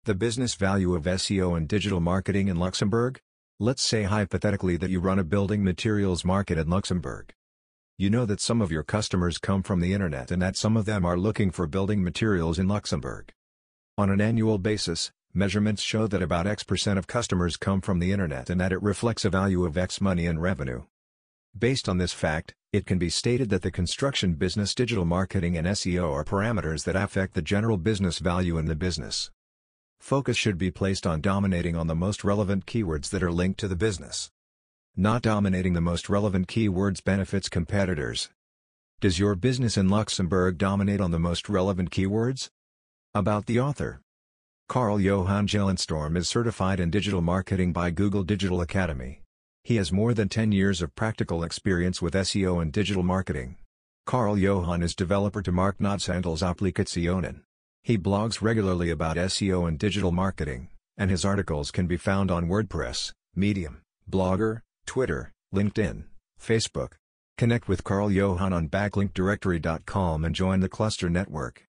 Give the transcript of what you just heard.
The business value of SEO and digital marketing in Luxembourg? Let's say hypothetically that you run a building materials market in Luxembourg. You know that some of your customers come from the internet and that some of them are looking for building materials in Luxembourg. On an annual basis, measurements show that about X% of customers come from the internet and that it reflects a value of X money in revenue. Based on this fact, it can be stated that the construction business digital marketing and SEO are parameters that affect the general business value in the business. Focus should be placed on dominating on the most relevant keywords that are linked to the business. Not dominating the most relevant keywords benefits competitors. Does your business in Luxembourg dominate on the most relevant keywords? About the author. Carl-Johan Gillenstorm is certified in digital marketing by Google Digital Academy. He has more than 10 years of practical experience with SEO and digital marketing. Carl-Johan is developer to Marknadshandelsapplikationen. He blogs regularly about SEO and digital marketing, and his articles can be found on WordPress, Medium, Blogger, Twitter, LinkedIn, Facebook. Connect with Carl-Johan on backlinkdirectory.com and join the Cluster Network.